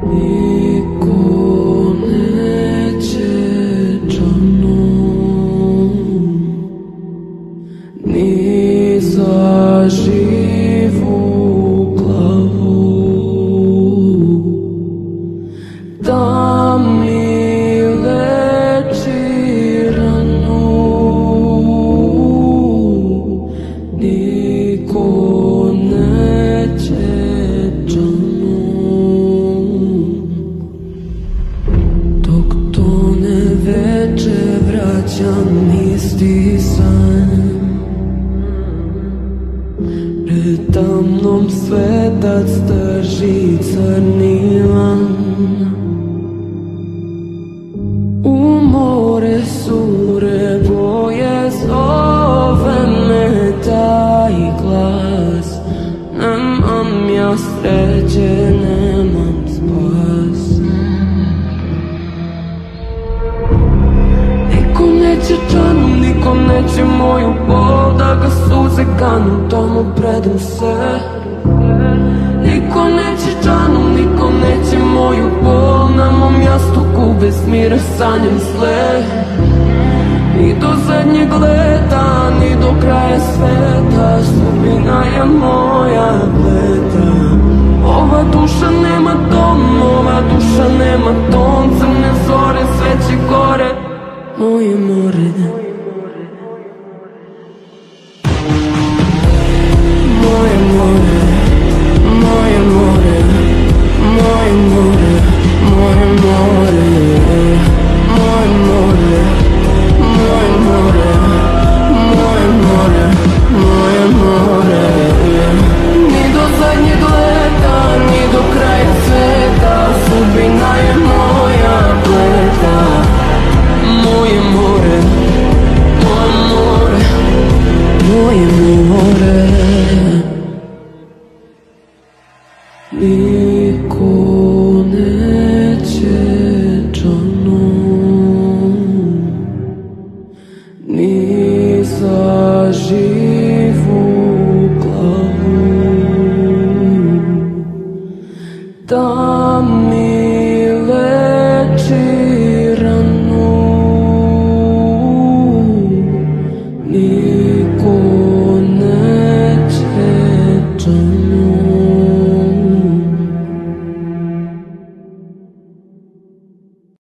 Niko neće džanom, ni za živu glavu, da mi leči ranu. Niko neće veče vraćam isti san, predamnom svetac drži crni lan. U more sure boje zove me taj glas, nemam ja sreće, nemam spas. Niko neće moju bol, da ga suze kanu, da mu predam se. Niko neće džanom, niko neće moju bol, na mom jastuku bez mira sanjam zle. Ni do zadnjeg leta, ni do kraja sveta, sudbina je moja bleda. Ova duša nema dom, ova duša nema ton, crne zore, sve će gore, moje more.